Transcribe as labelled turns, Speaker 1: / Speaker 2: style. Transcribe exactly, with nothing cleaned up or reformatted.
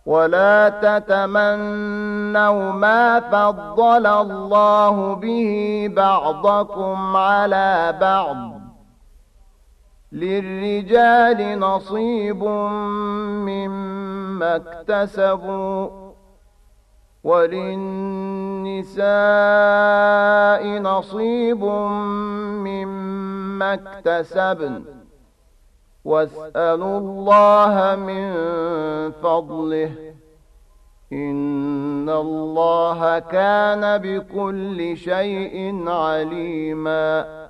Speaker 1: ولا تتمنوا ما فضل الله به بعضكم على بعض للرجال نصيب مما اكتسبوا وللنساء نصيب مما اكتسبن واسألوا الله من فضله إن الله كان بكل شيء عليما